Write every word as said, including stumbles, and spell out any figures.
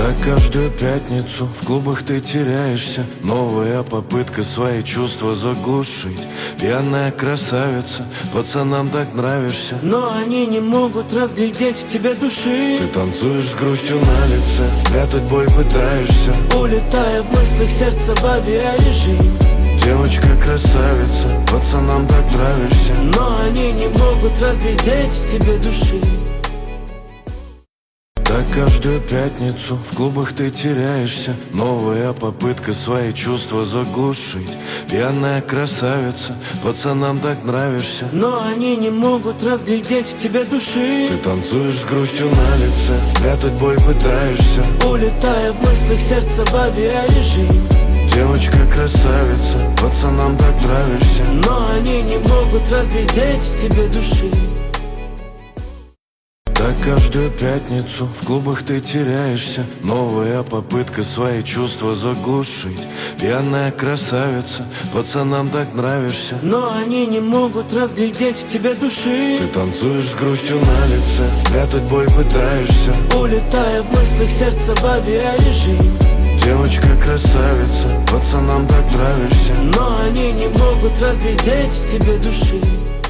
Так каждую пятницу в клубах ты теряешься. Новая попытка свои чувства заглушить. Пьяная красавица, пацанам так нравишься, но они не могут разглядеть в тебе души. Ты танцуешь с грустью на лице, спрятать боль пытаешься, улетая в мыслях сердца в авиарежим. Девочка красавица, пацанам так нравишься, но они не могут разглядеть в тебе души. Так каждую пятницу в клубах ты теряешься. Новая попытка свои чувства заглушить. Пьяная красавица, пацанам так нравишься, но они не могут разглядеть в тебе души. Ты танцуешь с грустью на лице, спрятать боль пытаешься, улетая в мыслях сердца в авиарежим. Девочка красавица, пацанам так нравишься, но они не могут разглядеть в тебе души. Так каждую пятницу в клубах ты теряешься. Новая попытка свои чувства заглушить. Пьяная красавица, пацанам так нравишься, но они не могут разглядеть в тебе души. Ты танцуешь с грустью на лице, спрятать боль пытаешься, улетая в мыслях сердца в авиарежим. Девочка красавица, пацанам так нравишься, но они не могут разглядеть в тебе души.